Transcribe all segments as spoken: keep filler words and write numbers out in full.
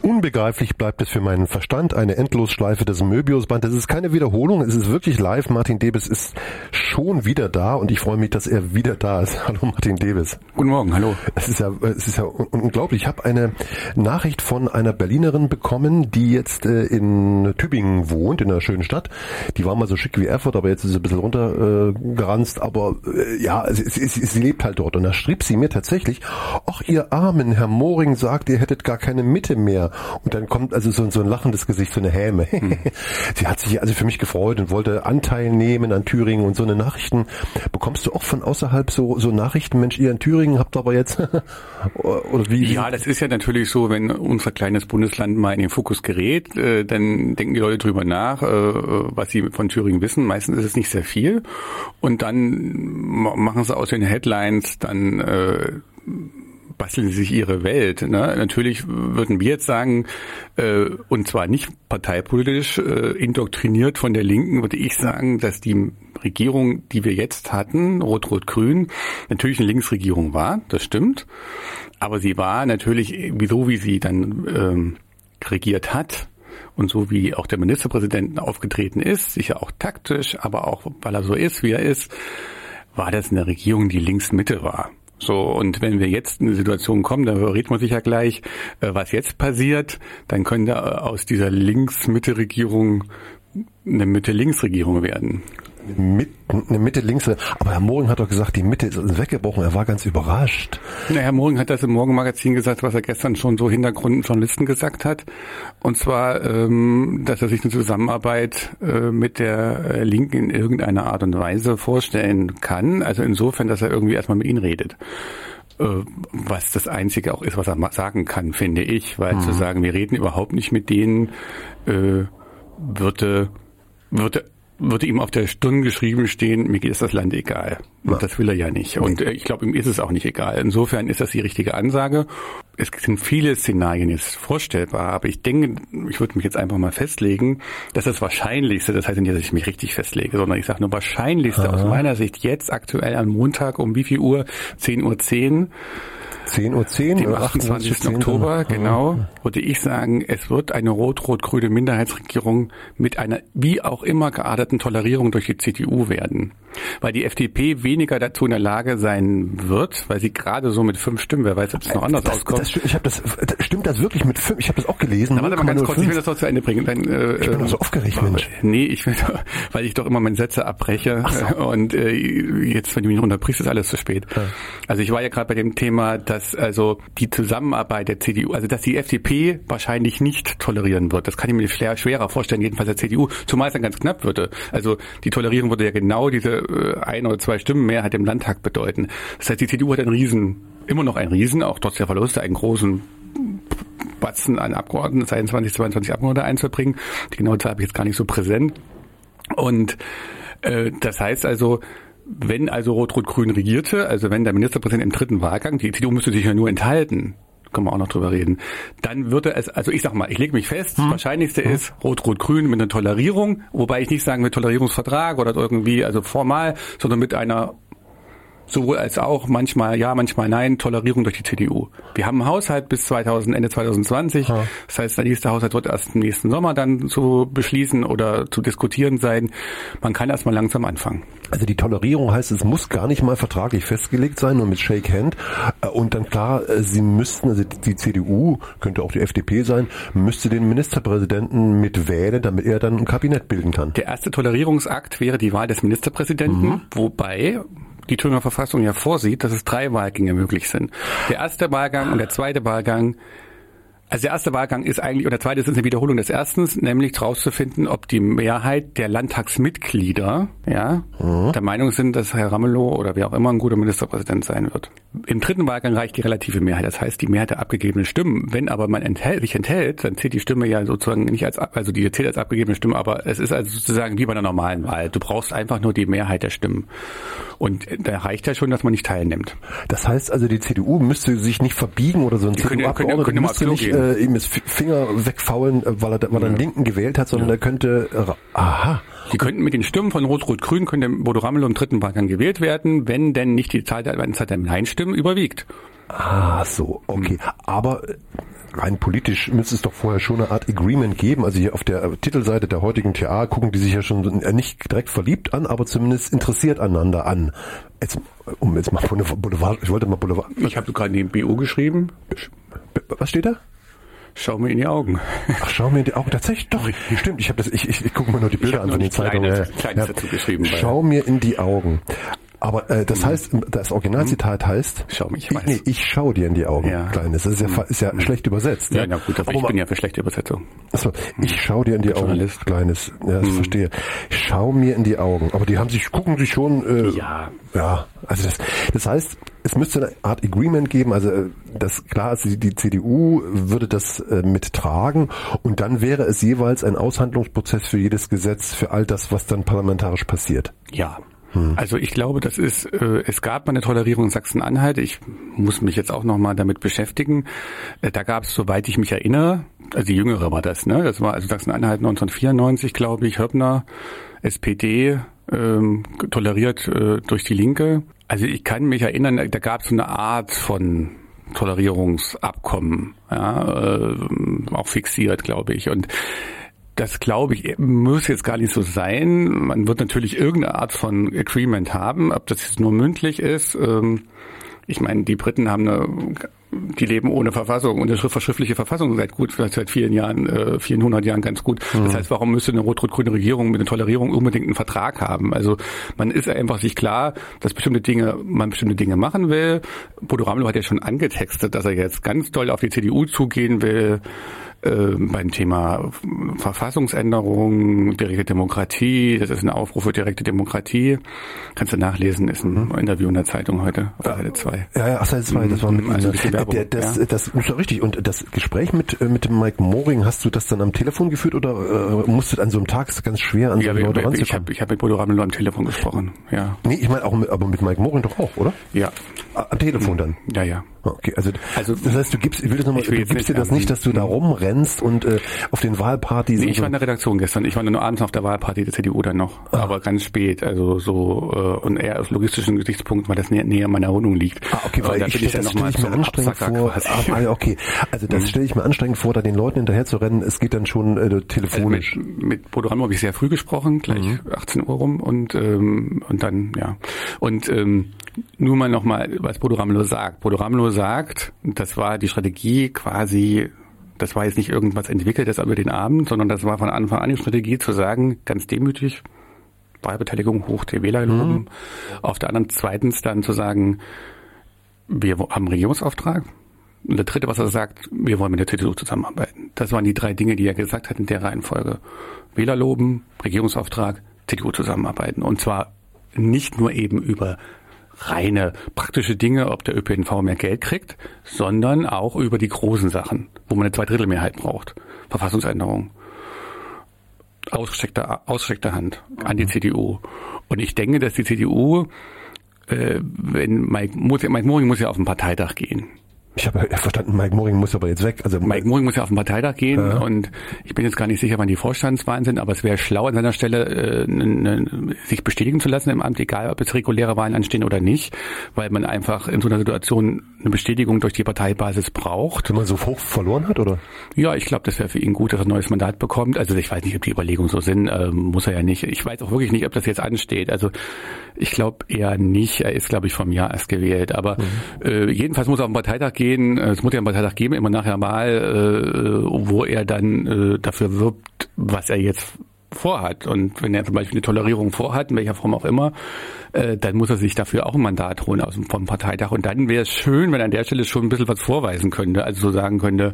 Unbegreiflich bleibt es für meinen Verstand, eine Endlosschleife des Möbiusband. Das ist keine Wiederholung, es ist wirklich live. Martin Debes ist schon wieder da und ich freue mich, dass er wieder da ist. Hallo Martin Debes. Guten Morgen, hallo. Es ist ja, es ist ja unglaublich. Ich habe eine Nachricht von einer Berlinerin bekommen, die jetzt äh, in Tübingen wohnt, in einer schönen Stadt. Die war mal so schick wie Erfurt, aber jetzt ist sie ein bisschen runtergeranzt. Äh, aber äh, ja, sie, sie, sie lebt halt dort. Und da schrieb sie mir tatsächlich, ach ihr Armen, Herr Moring sagt, ihr hättet gar keine Mitte mehr. Und dann kommt also so, so ein lachendes Gesicht, so eine Häme. Hm. Sie hat sich also für mich gefreut und wollte Anteil nehmen an Thüringen und so eine Nachrichten. Bekommst du auch von außerhalb so, so Nachrichten, Mensch, ihr in Thüringen habt aber jetzt, oder wie? Ja, das ist ja natürlich so, wenn unser kleines Bundesland mal in den Fokus gerät, äh, dann denken die Leute drüber nach, äh, was sie von Thüringen wissen. Meistens ist es nicht sehr viel. Und dann machen sie aus den Headlines dann, äh, basteln sie sich ihre Welt. Ne? Natürlich würden wir jetzt sagen, äh, und zwar nicht parteipolitisch äh, indoktriniert von der Linken, würde ich sagen, dass die Regierung, die wir jetzt hatten, Rot-Rot-Grün, natürlich eine Linksregierung war, das stimmt. Aber sie war natürlich, so wie sie dann ähm, regiert hat und so wie auch der Ministerpräsident aufgetreten ist, sicher auch taktisch, aber auch, weil er so ist, wie er ist, war das eine Regierung, die Links-Mitte war. So, und wenn wir jetzt in eine Situation kommen, da reden wir sicher gleich, was jetzt passiert, dann könnte aus dieser Links-Mitte-Regierung eine Mitte-Links-Regierung werden. Mit, eine Mitte-Links, aber Herr Moring hat doch gesagt, die Mitte ist weggebrochen, er war ganz überrascht. Na, Herr Moring hat das im Morgenmagazin gesagt, was er gestern schon so Hintergrundjournalisten gesagt hat, und zwar, ähm, dass er sich eine Zusammenarbeit äh, mit der Linken in irgendeiner Art und Weise vorstellen kann, also insofern, dass er irgendwie erstmal mit ihnen redet. Äh, was das Einzige auch ist, was er sagen kann, finde ich, weil hm. zu sagen, wir reden überhaupt nicht mit denen, äh, würde, würde würde ihm auf der Stirn geschrieben stehen, mir ist das Land egal. Und das will er ja nicht. Und ich glaube, ihm ist es auch nicht egal. Insofern ist das die richtige Ansage. Es sind viele Szenarien jetzt vorstellbar, aber ich denke, ich würde mich jetzt einfach mal festlegen, dass das Wahrscheinlichste, das heißt nicht, dass ich mich richtig festlege, sondern ich sage nur Wahrscheinlichste Aha. aus meiner Sicht jetzt aktuell am Montag um wie viel Uhr? zehn Uhr zehn. zehn Uhr zehn, dem achtundzwanzigsten Oktober, genau, würde ich sagen, es wird eine rot-rot-grüne Minderheitsregierung mit einer wie auch immer gearteten Tolerierung durch die C D U werden. Weil die F D P weniger dazu in der Lage sein wird, weil sie gerade so mit fünf Stimmen, wer weiß, ob es noch anders das, auskommt. Das, ich hab das, stimmt das wirklich mit fünf? Ich habe das auch gelesen. Na, warte mal ganz kurz, ich will das noch zu Ende bringen. Dann, äh, ich bin doch so aufgeregt, Mensch. Nee, ich will, weil ich doch immer meine Sätze abbreche. So. Und äh, jetzt, wenn du mich unterbrichst, ist alles zu spät. Ja. Also ich war ja gerade bei dem Thema, dass also die Zusammenarbeit der C D U, also dass die F D P wahrscheinlich nicht tolerieren wird. Das kann ich mir schwerer vorstellen, jedenfalls der C D U, zumal es dann ganz knapp würde. Also die Tolerierung würde ja genau diese äh, ein oder zwei Stimmen Mehrheit im Landtag bedeuten. Das heißt, die C D U hat einen Riesen, immer noch einen Riesen, auch trotz der Verluste, einen großen Batzen an Abgeordneten, einundzwanzig, zweiundzwanzig Abgeordnete einzubringen. Die genaue Zahl habe ich jetzt gar nicht so präsent. Und äh, das heißt also, wenn also Rot-Rot-Grün regierte, also wenn der Ministerpräsident im dritten Wahlgang, die C D U müsste sich ja nur enthalten, können wir auch noch drüber reden, dann würde es, also ich sag mal, ich lege mich fest, hm. das Wahrscheinlichste hm. ist Rot-Rot-Grün mit einer Tolerierung, wobei ich nicht sagen will Tolerierungsvertrag oder irgendwie, also formal, sondern mit einer sowohl als auch manchmal ja, manchmal nein, Tolerierung durch die C D U. Wir haben einen Haushalt bis zweitausend, Ende zwanzig zwanzig. Ja. Das heißt, der nächste Haushalt wird erst im nächsten Sommer dann zu beschließen oder zu diskutieren sein. Man kann erst mal langsam anfangen. Also die Tolerierung heißt, es muss gar nicht mal vertraglich festgelegt sein, nur mit Shake Hand. Und dann klar, sie müssten, also die C D U, könnte auch die F D P sein, müsste den Ministerpräsidenten mit wählen, damit er dann ein Kabinett bilden kann. Der erste Tolerierungsakt wäre die Wahl des Ministerpräsidenten, mhm. wobei die Thüringer Verfassung ja vorsieht, dass es drei Wahlgänge möglich sind. Der erste Wahlgang und der zweite Wahlgang, also der erste Wahlgang ist eigentlich, oder der zweite ist eine Wiederholung des ersten, nämlich herauszufinden, ob die Mehrheit der Landtagsmitglieder ja, mhm. der Meinung sind, dass Herr Ramelow oder wer auch immer ein guter Ministerpräsident sein wird. Im dritten Wahlgang reicht die relative Mehrheit, das heißt die Mehrheit der abgegebenen Stimmen. Wenn aber man enthält, sich enthält, dann zählt die Stimme ja sozusagen nicht als, also die zählt als abgegebene Stimme, aber es ist also sozusagen wie bei einer normalen Wahl. Du brauchst einfach nur die Mehrheit der Stimmen. Und da reicht ja schon, dass man nicht teilnimmt. Das heißt also, die C D U müsste sich nicht verbiegen oder so ein C D U-Abgeordneter müsste nicht äh, ihm das Finger wegfaulen, weil er, weil er einen Linken gewählt hat, sondern ja. er könnte, äh, aha. Die könnten mit den Stimmen von Rot-Rot-Grün, könnte Bodo Ramelow im dritten Wahlgang gewählt werden, wenn denn nicht die Zahl der, die Zahl der Nein-Stimmen überwiegt. Ah, so, okay. Hm. Aber rein politisch müsste es doch vorher schon eine Art Agreement geben. Also hier auf der Titelseite der heutigen T A gucken die sich ja schon nicht direkt verliebt an, aber zumindest interessiert aneinander an. Jetzt, um jetzt mal Boulevard, ich wollte mal Boulevard. Ich habe gerade neben B O geschrieben. Was steht da? Schau mir in die Augen. Ach, schau mir in die Augen. Tatsächlich, doch. Stimmt, ich habe das, ich, ich, ich gucke mir nur die Bilder an von den Zeitungen. Kleines, kleines ja. dazu geschrieben. Schau mir in die Augen. Aber äh, das mhm. heißt, das Originalzitat heißt, schau mich, ich, nee, ich schau dir in die Augen, ja. Kleines. Das ist ja, ist ja mhm. schlecht übersetzt. Ja, ja? na gut, aber, aber ich bin ja für schlechte Übersetzung. Achso, ich schau dir in die Augen, Journalist. Kleines. Ja, das mhm. verstehe. Schau mir in die Augen. Aber die haben sich, gucken sich schon. Äh, ja. Ja. Also das, das heißt, es müsste eine Art Agreement geben. Also das klar ist, die, die C D U würde das äh, mittragen und dann wäre es jeweils ein Aushandlungsprozess für jedes Gesetz, für all das, was dann parlamentarisch passiert. Ja. Also ich glaube, das ist, äh, es gab mal eine Tolerierung in Sachsen-Anhalt. Ich muss mich jetzt auch nochmal damit beschäftigen. Äh, da gab es, soweit ich mich erinnere, also die Jüngere war das, ne? Das war also Sachsen-Anhalt neunzehnhundertvierundneunzig, glaube ich, Höppner, S P D, ähm, toleriert äh, durch die Linke. Also ich kann mich erinnern, da gab es so eine Art von Tolerierungsabkommen, ja, äh, auch fixiert, glaube ich. Und das, glaube ich, muss jetzt gar nicht so sein. Man wird natürlich irgendeine Art von Agreement haben, ob das jetzt nur mündlich ist. Ich meine, die Briten haben eine, die leben ohne Verfassung und eine verschriftliche Verfassung seit gut, seit vielen Jahren, vierhundert Jahren ganz gut. Das heißt, warum müsste eine rot-rot-grüne Regierung mit einer Tolerierung unbedingt einen Vertrag haben? Also man ist einfach sich klar, dass bestimmte Dinge, man bestimmte Dinge machen will. Bodo Ramelow hat ja schon angetextet, dass er jetzt ganz doll auf die C D U zugehen will. Äh, beim Thema Verfassungsänderung, direkte Demokratie, das ist ein Aufruf für direkte Demokratie. Kannst du nachlesen, ist ein mhm. Interview in der Zeitung heute, auf Seite zwei. Ja, ja, auf Seite zwei, das war mit also ein bisschen Werbung, der, das, ja. das ist doch richtig. Und das Gespräch mit mit dem Mike Moring, hast du das dann am Telefon geführt oder äh, musstet an so einem Tag ganz schwer an so ja, Leute ranzukommen? Ich habe ich hab mit Bodo Ramelow am Telefon gesprochen, ja. Nee, ich meine auch mit, aber mit Mike Moring doch auch, oder? Ja. Am Telefon dann? Ja, ja. Okay, also, also das heißt, du gibst, ich will das nochmal, du gibst nicht, dir das nicht, dass du da rumrennst und äh, auf den Wahlpartys. Nee, ich so. war in der Redaktion gestern. Ich war nur abends auf der Wahlparty der C D U dann noch, ah. aber ganz spät, also so äh, und eher aus logistischen Gesichtspunkten, weil das näher, näher meiner Wohnung liegt. Ah, okay, weil ich, ich, das stelle ich mir anstrengend vor. Ah, okay, also das mhm. stelle ich mir anstrengend vor, da den Leuten hinterher zu rennen. Es geht dann schon äh, telefonisch. Also mit, mit Bodo Ramelow habe ich sehr früh gesprochen, gleich mhm. achtzehn Uhr rum und ähm, und dann ja und ähm, nur mal nochmal, was Bodo Ramelow sagt. Bodo Ramelow sagt, das war die Strategie quasi, das war jetzt nicht irgendwas Entwickeltes über den Abend, sondern das war von Anfang an die Strategie zu sagen, ganz demütig, Wahlbeteiligung hoch, die Wähler loben. Mhm. Auf der anderen zweitens dann zu sagen, wir haben einen Regierungsauftrag. Und der dritte, was er sagt, wir wollen mit der C D U zusammenarbeiten. Das waren die drei Dinge, die er gesagt hat in der Reihenfolge. Wähler loben, Regierungsauftrag, C D U zusammenarbeiten. Und zwar nicht nur eben über reine praktische Dinge, ob der Ö P N V mehr Geld kriegt, sondern auch über die großen Sachen, wo man eine Zweidrittelmehrheit braucht. Verfassungsänderung. Ausgestreckte, ausgestreckte Hand an die C D U. Und ich denke, dass die C D U, äh, wenn Mike, Mike Moring muss ja auf den Parteitag gehen. Ich habe verstanden, Mike Moring muss aber jetzt weg. Also Mike Moring muss ja auf den Parteitag gehen ja. und ich bin jetzt gar nicht sicher, wann die Vorstandswahlen sind, aber es wäre schlau an seiner Stelle, äh, ne, sich bestätigen zu lassen im Amt, egal ob jetzt reguläre Wahlen anstehen oder nicht, weil man einfach in so einer Situation eine Bestätigung durch die Parteibasis braucht. Wenn man so hoch verloren hat, oder? Ja, ich glaube, das wäre für ihn gut, dass er ein neues Mandat bekommt. Also ich weiß nicht, ob die Überlegungen so sind, äh, muss er ja nicht. Ich weiß auch wirklich nicht, ob das jetzt ansteht. Also ich glaube eher nicht. Er ist, glaube ich, vom Jahr erst gewählt. Aber mhm. äh, jedenfalls muss er auf den Parteitag gehen. Es muss ja einen Parteitag geben, immer nachher mal, äh, wo er dann äh, dafür wirbt, was er jetzt vorhat. Und wenn er zum Beispiel eine Tolerierung vorhat, in welcher Form auch immer, äh, dann muss er sich dafür auch ein Mandat holen aus dem, vom Parteitag. Und dann wäre es schön, wenn er an der Stelle schon ein bisschen was vorweisen könnte. Also so sagen könnte,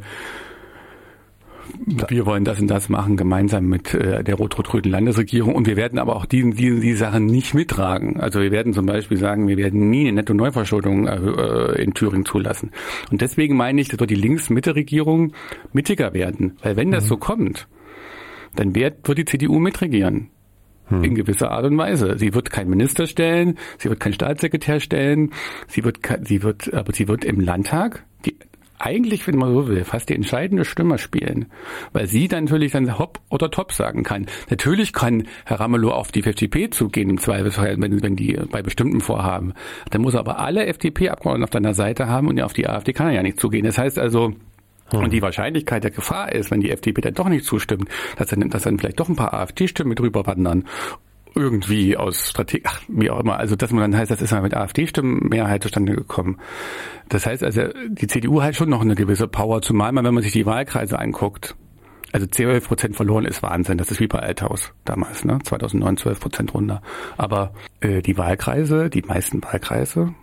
wir wollen das und das machen, gemeinsam mit äh, der rot-rot-grünen Landesregierung. Und wir werden aber auch die, die, die Sachen nicht mittragen. Also wir werden zum Beispiel sagen, wir werden nie eine Netto-Neuverschuldung äh, in Thüringen zulassen. Und deswegen meine ich, dass wird die Links-Mitte-Regierung mittiger werden. Weil wenn das mhm. so kommt, dann wird, wird die C D U mitregieren. Hm. In gewisser Art und Weise. Sie wird keinen Minister stellen, sie wird keinen Staatssekretär stellen, sie wird, sie wird, aber sie wird im Landtag die eigentlich, wenn man so will, fast die entscheidende Stimme spielen, weil sie dann natürlich dann hopp oder top sagen kann. Natürlich kann Herr Ramelow auf die F D P zugehen, im Zweifelsfall, wenn, wenn die bei bestimmten Vorhaben. Dann muss er aber alle F D P-Abgeordneten auf seiner Seite haben und auf die AfD kann er ja nicht zugehen. Das heißt also, und die Wahrscheinlichkeit der Gefahr ist, wenn die F D P dann doch nicht zustimmt, dass dann, dass dann vielleicht doch ein paar AfD-Stimmen mit rüber wandern. Irgendwie aus Strategie, ach, wie auch immer. Also, dass man dann heißt, das ist mal mit AfD-Stimmenmehrheit zustande gekommen. Das heißt also, die C D U hat schon noch eine gewisse Power, zumal man, wenn man sich die Wahlkreise anguckt. Also zwölf Prozent verloren ist Wahnsinn. Das ist wie bei Althaus damals, ne? zweitausendneun zwölf Prozent runter. Aber äh, die Wahlkreise, die meisten Wahlkreise,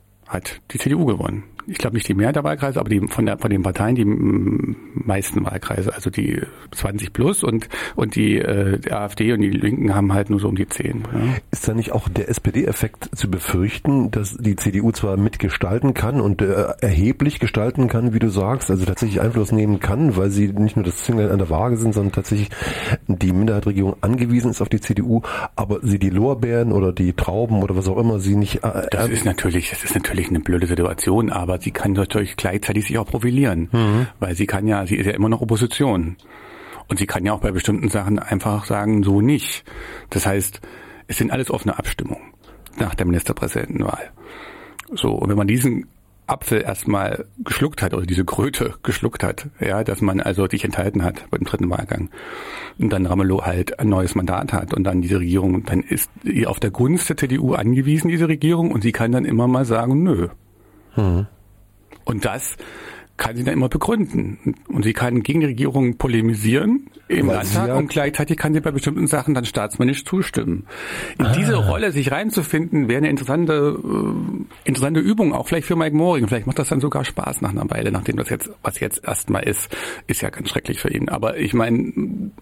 hat die C D U gewonnen. Ich glaube nicht die Mehrheit der Wahlkreise, aber die von der von den Parteien die meisten Wahlkreise, also die zwanzig plus und und die, äh, die AfD und die Linken haben halt nur so um die zehn. Ja. Ist da nicht auch der S P D-Effekt zu befürchten, dass die C D U zwar mitgestalten kann und äh, erheblich gestalten kann, wie du sagst, also tatsächlich Einfluss nehmen kann, weil sie nicht nur das Zünglein an der Waage sind, sondern tatsächlich die Minderheitsregierung angewiesen ist auf die C D U, aber sie die Lorbeeren oder die Trauben oder was auch immer sie nicht. Äh, das ist natürlich, das ist natürlich eine blöde Situation, aber sie kann natürlich gleichzeitig sich auch profilieren, mhm. weil sie kann ja, sie ist ja immer noch Opposition und sie kann ja auch bei bestimmten Sachen einfach sagen, so nicht. Das heißt, es sind alles offene Abstimmungen nach der Ministerpräsidentenwahl. So, und wenn man diesen Apfel erstmal geschluckt hat oder diese Kröte geschluckt hat, ja, dass man also sich enthalten hat beim dritten Wahlgang und dann Ramelow halt ein neues Mandat hat und dann diese Regierung, dann ist sie auf der Gunst der C D U angewiesen, diese Regierung, und sie kann dann immer mal sagen, nö. Mhm. Und das kann sie dann immer begründen. Und sie kann gegen die Regierung polemisieren im Weil Landtag ja und gleichzeitig kann sie bei bestimmten Sachen dann staatsmännisch zustimmen. In ah. diese Rolle sich reinzufinden, wäre eine interessante äh, interessante Übung, auch vielleicht für Mike Moring. Vielleicht macht das dann sogar Spaß nach einer Weile, nachdem das jetzt, was jetzt erstmal ist, ist ja ganz schrecklich für ihn. Aber ich meine...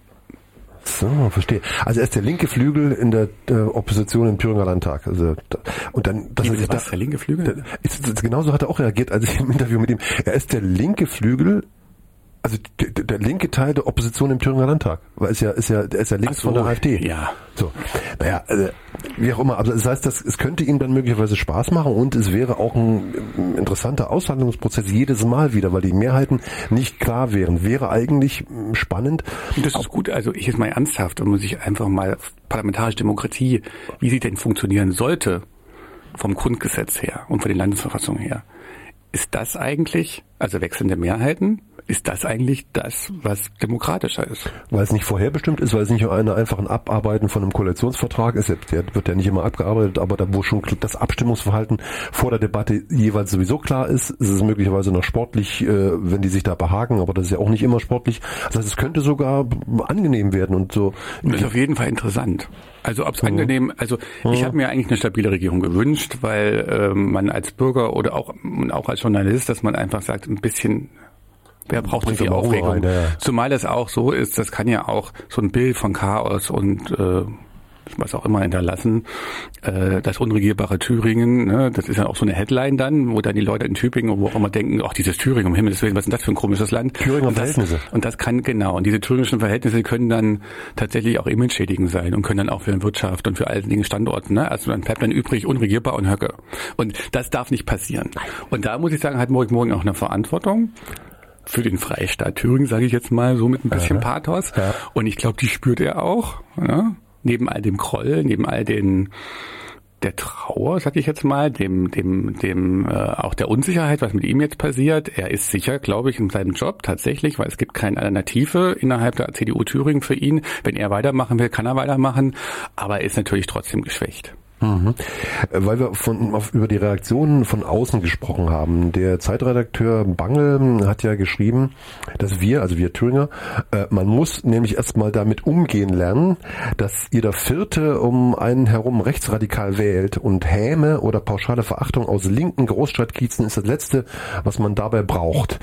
So, verstehe. Also er ist der linke Flügel in der, der Opposition im Thüringer Landtag. Also und dann das ist was, der linke Flügel? Der, ist, genauso hat er auch reagiert, als ich im Interview mit ihm. Er ist der linke Flügel, also der, der linke Teil der Opposition im Thüringer Landtag, weil es ja ist ja er ist ja links so, von der AfD. Ja. So, naja, also, wie auch immer. Aber das heißt, das, es könnte ihm dann möglicherweise Spaß machen und es wäre auch ein, ein interessanter Aushandlungsprozess jedes Mal wieder, weil die Mehrheiten nicht klar wären. Wäre eigentlich spannend. Und das ist gut. Also ich jetzt mal ernsthaft, wenn man sich einfach mal parlamentarische Demokratie, wie sie denn funktionieren sollte, vom Grundgesetz her und von den Landesverfassungen her, ist das eigentlich, also wechselnde Mehrheiten, ist das eigentlich das, was demokratischer ist? Weil es nicht vorherbestimmt ist, weil es nicht nur eine einfach ein Abarbeiten von einem Koalitionsvertrag ist, der wird ja nicht immer abgearbeitet, aber da wo schon das Abstimmungsverhalten vor der Debatte jeweils sowieso klar ist, ist es möglicherweise noch sportlich, wenn die sich da behaken, aber das ist ja auch nicht immer sportlich. Das heißt, es könnte sogar angenehm werden und so. Das ist auf jeden Fall interessant. Also ob es mhm. angenehm, also mhm. ich habe mir eigentlich eine stabile Regierung gewünscht, weil ähm, man als Bürger oder auch, auch als Journalist, dass man einfach sagt, ein bisschen... Wer braucht diese Aufregung? Rein, ja. Zumal es auch so ist, das kann ja auch so ein Bild von Chaos und äh, was auch immer hinterlassen. Äh, das unregierbare Thüringen, ne, das ist ja auch so eine Headline dann, wo dann die Leute in Thüringen, wo auch immer denken, ach, dieses Thüringen, um Himmels Willen, was ist denn das für ein komisches Land? Thüringer und das, Verhältnisse. Und das kann, genau, und diese thüringischen Verhältnisse können dann tatsächlich auch image-schädigend sein und können dann auch für die Wirtschaft und für all den Standorten, ne, also dann bleibt dann übrig unregierbar und Höcke. Und das darf nicht passieren. Und da muss ich sagen, hat Morik Moring auch eine Verantwortung. Für den Freistaat Thüringen, sage ich jetzt mal so mit ein bisschen Aha. Pathos. Ja. Und ich glaube, die spürt er auch. Ja? Neben all dem Groll, neben all den der Trauer, sag ich jetzt mal, dem dem dem äh, auch der Unsicherheit, was mit ihm jetzt passiert. Er ist sicher, glaube ich, in seinem Job tatsächlich, weil es gibt keine Alternative innerhalb der C D U Thüringen für ihn. Wenn er weitermachen will, kann er weitermachen. Aber er ist natürlich trotzdem geschwächt. Mhm. Weil wir von, auf, über die Reaktionen von außen gesprochen haben. Der Zeitredakteur Bangel hat ja geschrieben, dass wir, also wir Thüringer, äh, man muss nämlich erstmal damit umgehen lernen, dass jeder Vierte um einen herum rechtsradikal wählt und Häme oder pauschale Verachtung aus linken Großstadtkiezen ist das Letzte, was man dabei braucht.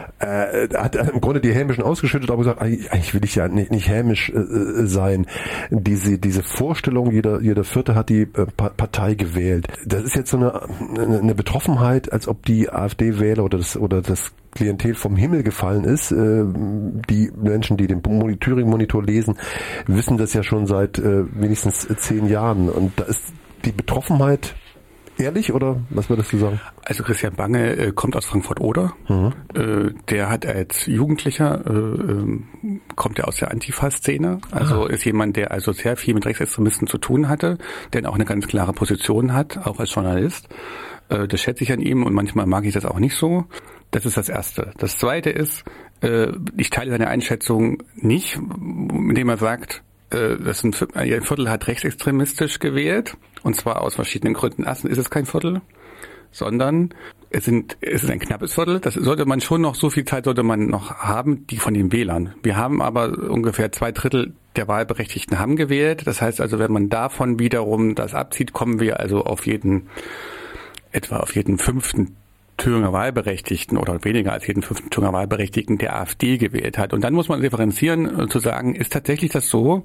Äh, hat im Grunde die Hämischen ausgeschüttet, aber gesagt, eigentlich will ich ja nicht, nicht hämisch äh, sein. Diese diese Vorstellung, jeder jeder Vierte hat die äh, Partei gewählt. Das ist jetzt so eine eine Betroffenheit, als ob die AfD-Wähler oder das oder das Klientel vom Himmel gefallen ist. Äh, die Menschen, die den Thüringen-Monitor lesen, wissen das ja schon seit äh, wenigstens zehn Jahren. Und da ist die Betroffenheit Ehrlich oder was würdest du sagen? Also Christian Bange äh, kommt aus Frankfurt-Oder. Mhm. Äh, der hat als Jugendlicher, äh, äh, kommt er aus der Antifa-Szene. Also ah. ist jemand, der also sehr viel mit Rechtsextremisten zu tun hatte, der auch eine ganz klare Position hat, auch als Journalist. Äh, das schätze ich an ihm und manchmal mag ich das auch nicht so. Das ist das Erste. Das Zweite ist, äh, ich teile seine Einschätzung nicht, indem er sagt, das ein Viertel hat rechtsextremistisch gewählt, und zwar aus verschiedenen Gründen. Erstens ist es kein Viertel, sondern es sind, es ist ein knappes Viertel. Das sollte man schon noch, so viel Zeit sollte man noch haben, die von den Wählern. Wir haben aber ungefähr zwei Drittel der Wahlberechtigten haben gewählt. Das heißt also, wenn man davon wiederum das abzieht, kommen wir also auf jeden, etwa auf jeden fünften Thüringer Wahlberechtigten oder weniger als jeden fünften Thüringer Wahlberechtigten der AfD gewählt hat. Und dann muss man differenzieren, äh, zu sagen, ist tatsächlich das so,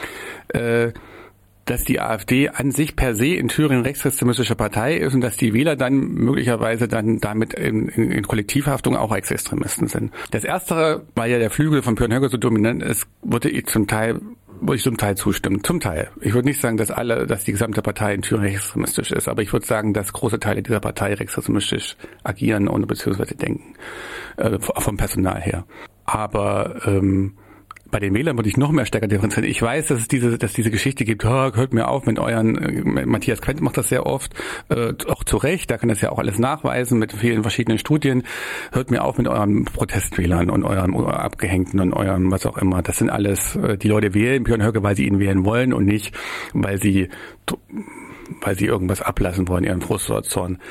äh, dass die AfD an sich per se in Thüringen rechtsextremistische Partei ist und dass die Wähler dann möglicherweise dann damit in, in, in Kollektivhaftung auch Rechtsextremisten sind. Das Erste, weil ja der Flügel von Björn Höcke so dominant ist, würde ich zum Teil würde ich zum Teil zustimmen. Zum Teil. Ich würde nicht sagen, dass alle, dass die gesamte Partei in Thüringen rechtsextremistisch ist, aber ich würde sagen, dass große Teile dieser Partei rechtsextremistisch agieren und beziehungsweise denken, äh, vom Personal her. Aber ähm, bei den Wählern würde ich noch mehr stärker differenzieren. Ich weiß, dass es diese, dass diese Geschichte gibt, oh, hört mir auf mit euren, äh, Matthias Quent macht das sehr oft, äh, auch zu Recht, da kann das ja auch alles nachweisen mit vielen verschiedenen Studien, hört mir auf mit euren Protestwählern und euren Abgehängten und eurem was auch immer. Das sind alles, äh, die Leute wählen Björn Höcke, weil sie ihn wählen wollen und nicht, weil sie, weil sie irgendwas ablassen wollen, ihren Frust oder Zorn.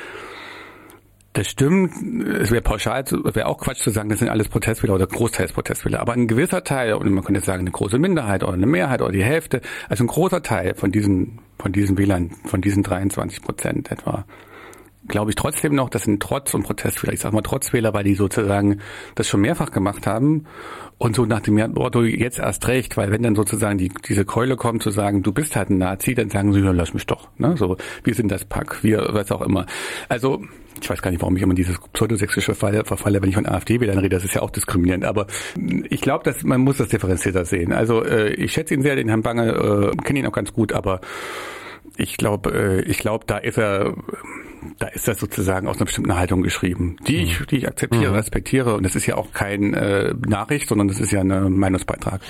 Das stimmt, es wäre pauschal, wäre auch Quatsch zu sagen, das sind alles Protestwähler oder großteils Protestwähler. Aber ein gewisser Teil, und man könnte sagen eine große Minderheit oder eine Mehrheit oder die Hälfte, also ein großer Teil von diesen, von diesen Wählern, von diesen dreiundzwanzig Prozent etwa, glaube ich trotzdem noch, das sind Trotz- und Protestwähler. Ich sage mal Trotzwähler, weil die sozusagen das schon mehrfach gemacht haben. Und so nach dem Motto, jetzt erst recht, weil wenn dann sozusagen die, diese Keule kommt, zu sagen, du bist halt ein Nazi, dann sagen sie, ja, lass mich doch. Ne? So, wir sind das Pack, wir, was auch immer. Also, ich weiß gar nicht, warum ich immer dieses pseudosächsische verfalle, verfalle, wenn ich von AfD-Wählern rede, das ist ja auch diskriminierend. Aber ich glaube, dass man muss das differenzierter sehen. Also, äh, ich schätze ihn sehr, den Herrn Bange, äh, kenne ihn auch ganz gut, aber ich glaube, äh, ich glaube, da ist er, da ist das sozusagen aus einer bestimmten Haltung geschrieben, die ich, die ich akzeptiere, mhm. respektiere. Und das ist ja auch kein äh, Nachricht, sondern das ist ja ein Meinungsbeitrag.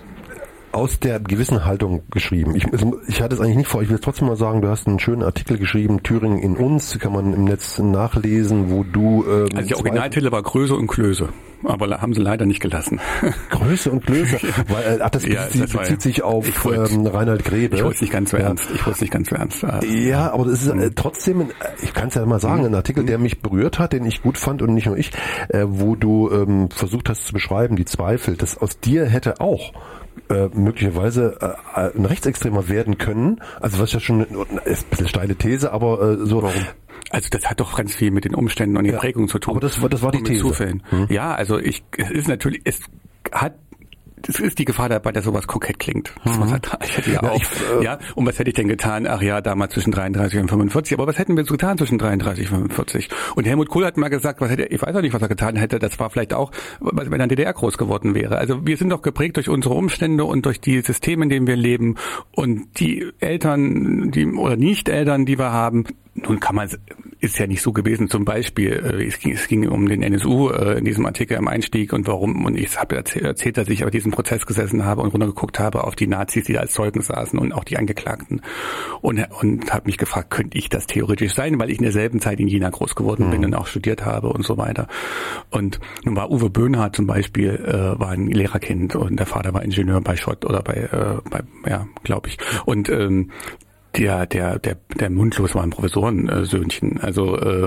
Aus der gewissen Haltung geschrieben. Ich, also ich hatte es eigentlich nicht vor, ich will trotzdem mal sagen, du hast einen schönen Artikel geschrieben, Thüringen in uns, kann man im Netz nachlesen, wo du... Ähm, also der Originaltitel war Größe und Klöße, aber haben sie leider nicht gelassen. Größe und Klöße? Weil, ach, das, ja, bezieht, das bezieht sich auf ähm, Reinhard Grebe. Ich wollte es nicht ganz so ja. ernst. Ich wollte es nicht ganz so ernst. Ja, aber das ist äh, trotzdem, ich kann es ja mal sagen, ein Artikel, der mich berührt hat, den ich gut fand und nicht nur ich, äh, wo du ähm, versucht hast zu beschreiben, die Zweifel, dass aus dir hätte auch Äh, möglicherweise äh, ein Rechtsextremer werden können. Also was ja schon ist ein bisschen steile These, aber äh, so warum? Also das hat doch ganz viel mit den Umständen und den ja, Prägungen zu tun. Aber das war das war die These. Zufällen. Hm. Ja, also ich es ist natürlich es hat es ist die Gefahr dabei, dass sowas kokett klingt. Mhm. Man sagt, ich hätte ja, ja auch. Ich, äh, ja, und was hätte ich denn getan? Ach ja, damals zwischen dreiunddreißig und fünfundvierzig. Aber was hätten wir so getan zwischen dreiunddreißig und fünfundvierzig? Und Helmut Kohl hat mal gesagt, was hätte, ich weiß auch nicht, was er getan hätte. Das war vielleicht auch, wenn er in der D D R groß geworden wäre. Also wir sind doch geprägt durch unsere Umstände und durch die Systeme, in denen wir leben. Und die Eltern, die oder Nicht-Eltern, die wir haben, nun kann man, ist ja nicht so gewesen. Zum Beispiel, es ging, es ging um den N S U in diesem Artikel im Einstieg und warum. Und ich habe erzählt, erzählt, dass ich auf diesem Prozess gesessen habe und runtergeguckt habe auf die Nazis, die da als Zeugen saßen und auch die Angeklagten. Und, und habe mich gefragt, könnte ich das theoretisch sein, weil ich in derselben Zeit in Jena groß geworden bin mhm. und auch studiert habe und so weiter. Und nun war Uwe Böhnhardt zum Beispiel, äh, war ein Lehrerkind und der Vater war Ingenieur bei Schott oder bei, äh, bei ja, glaube ich. Und ähm, Der, der, der, der Mundlos war ein Professorensöhnchen. Also äh,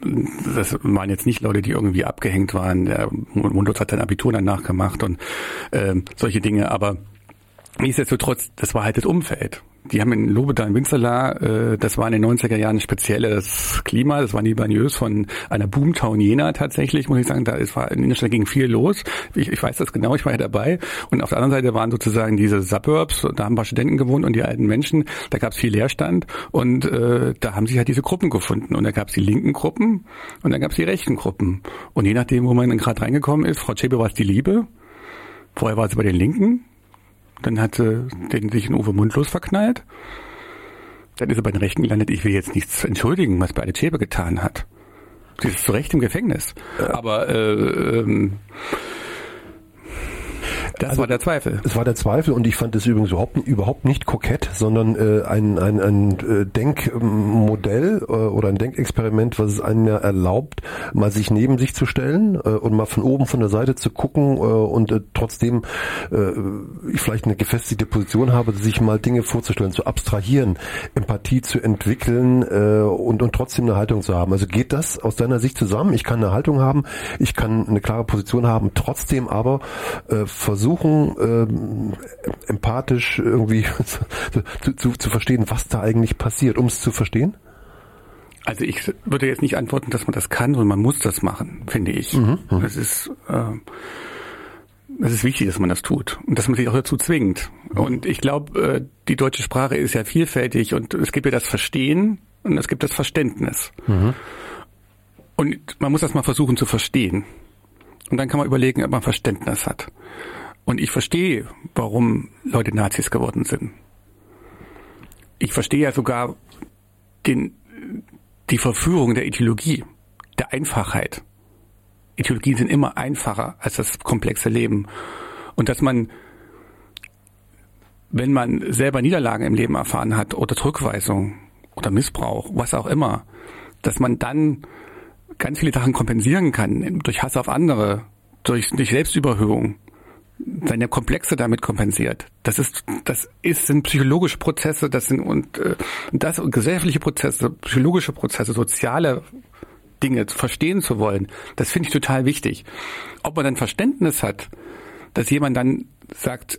das waren jetzt nicht Leute, die irgendwie abgehängt waren. Der Mundlos hat sein Abitur danach gemacht und äh, solche Dinge. Aber nichtsdestotrotz, das war halt das Umfeld. Die haben in Lobetal in Winzerla, äh, das war in den neunziger Jahren ein spezielles Klima, das war nie banös von einer Boomtown Jena tatsächlich, muss ich sagen, da ist, war in Innenstadt ging viel los, ich, ich weiß das genau, ich war ja dabei und auf der anderen Seite waren sozusagen diese Suburbs, da haben ein paar Studenten gewohnt und die alten Menschen, da gab es viel Leerstand und äh, da haben sich halt diese Gruppen gefunden und da gab es die linken Gruppen und dann gab es die rechten Gruppen und je nachdem, wo man dann gerade reingekommen ist, Frau Zschäpe war es die Liebe, vorher war sie bei den Linken, dann hat sie den, sich in Uwe Mundlos verknallt. dann ist er bei den Rechten gelandet. Ich will jetzt nichts entschuldigen, was Beate Zschäpe getan hat. Sie ist zu Recht im Gefängnis. Aber äh, ähm, das also, war der Zweifel. Es war der Zweifel und ich fand es übrigens überhaupt, überhaupt nicht kokett, sondern äh, ein, ein, ein Denkmodell äh, oder ein Denkexperiment, was es einem ja erlaubt, mal sich neben sich zu stellen äh, und mal von oben, von der Seite zu gucken äh, und äh, trotzdem äh, ich vielleicht eine gefestigte Position habe, sich mal Dinge vorzustellen, zu abstrahieren, Empathie zu entwickeln äh, und, und trotzdem eine Haltung zu haben. Also geht das aus deiner Sicht zusammen? Ich kann eine Haltung haben, ich kann eine klare Position haben, trotzdem aber äh, versuchen, versuchen, ähm, empathisch irgendwie zu, zu, zu verstehen, was da eigentlich passiert, um es zu verstehen? Also ich würde jetzt nicht antworten, dass man das kann, sondern man muss das machen, finde ich. Mhm, das ist, äh, das ist wichtig, dass man das tut und dass man sich auch dazu zwingt. Und ich glaube, äh, die deutsche Sprache ist ja vielfältig und es gibt ja das Verstehen und es gibt das Verständnis. Mhm. Und man muss das mal versuchen zu verstehen. Und dann kann man überlegen, ob man Verständnis hat. Und ich verstehe, warum Leute Nazis geworden sind. Ich verstehe ja sogar den, die Verführung der Ideologie, der Einfachheit. Ideologien sind immer einfacher als das komplexe Leben. Und dass man, wenn man selber Niederlagen im Leben erfahren hat oder Zurückweisung oder Missbrauch, was auch immer, dass man dann ganz viele Sachen kompensieren kann, durch Hass auf andere, durch, durch Selbstüberhöhung, seine Komplexe damit kompensiert. Das ist, das ist, sind psychologische Prozesse, das sind, und, äh, das, gesellschaftliche Prozesse, psychologische Prozesse, soziale Dinge verstehen zu wollen. Das finde ich total wichtig. Ob man dann Verständnis hat, dass jemand dann sagt,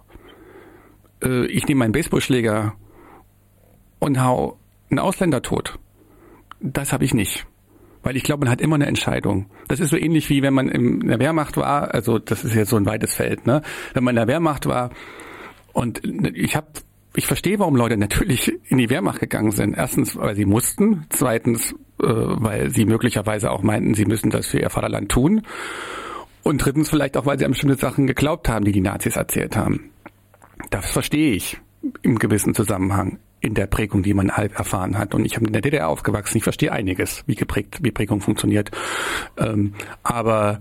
äh, ich nehme meinen Baseballschläger und hau einen Ausländer tot. Das habe ich nicht. Weil ich glaube, man hat immer eine Entscheidung. Das ist so ähnlich wie wenn man in der Wehrmacht war, also das ist jetzt so ein weites Feld, ne? Wenn man in der Wehrmacht war und ich habe, ich verstehe, warum Leute natürlich in die Wehrmacht gegangen sind. Erstens, weil sie mussten. Zweitens, äh, weil sie möglicherweise auch meinten, sie müssen das für ihr Vaterland tun. Und drittens vielleicht auch, weil sie an bestimmte Sachen geglaubt haben, die die Nazis erzählt haben. Das verstehe ich im gewissen Zusammenhang. In der Prägung, die man halb erfahren hat. Und ich habe in der D D R aufgewachsen. Ich verstehe einiges, wie geprägt, wie Prägung funktioniert. Ähm, aber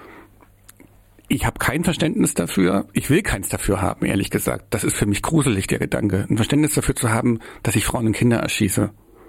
ich habe kein Verständnis dafür. Ich will keins dafür haben, ehrlich gesagt. Das ist für mich gruselig, der Gedanke. Ein Verständnis dafür zu haben, dass ich Frauen und Kinder erschieße.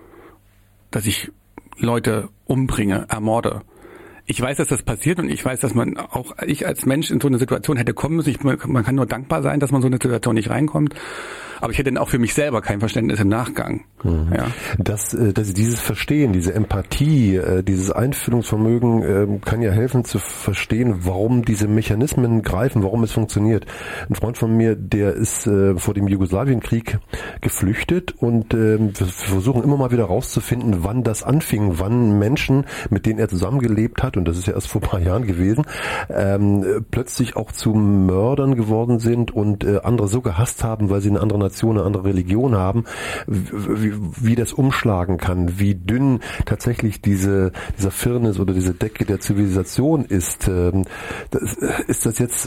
Dass ich Leute umbringe, ermorde. Ich weiß, dass das passiert und ich weiß, dass man auch, ich als Mensch in so eine Situation hätte kommen müssen. Ich, man kann nur dankbar sein, dass man so eine Situation nicht reinkommt. Aber ich hätte dann auch für mich selber kein Verständnis im Nachgang. Mhm. Ja. Das, das, dieses Verstehen, diese Empathie, dieses Einfühlungsvermögen kann ja helfen zu verstehen, warum diese Mechanismen greifen, warum es funktioniert. Ein Freund von mir, der ist vor dem Jugoslawienkrieg geflüchtet und wir versuchen immer mal wieder rauszufinden, wann das anfing, wann Menschen, mit denen er zusammengelebt hat, und das ist ja erst vor ein paar Jahren gewesen, plötzlich auch zu Mördern geworden sind und andere so gehasst haben, weil sie eine andere Nation, eine andere Religion haben, wie, wie das umschlagen kann, wie dünn tatsächlich diese, dieser Firnis oder diese Decke der Zivilisation ist. Das, ist das jetzt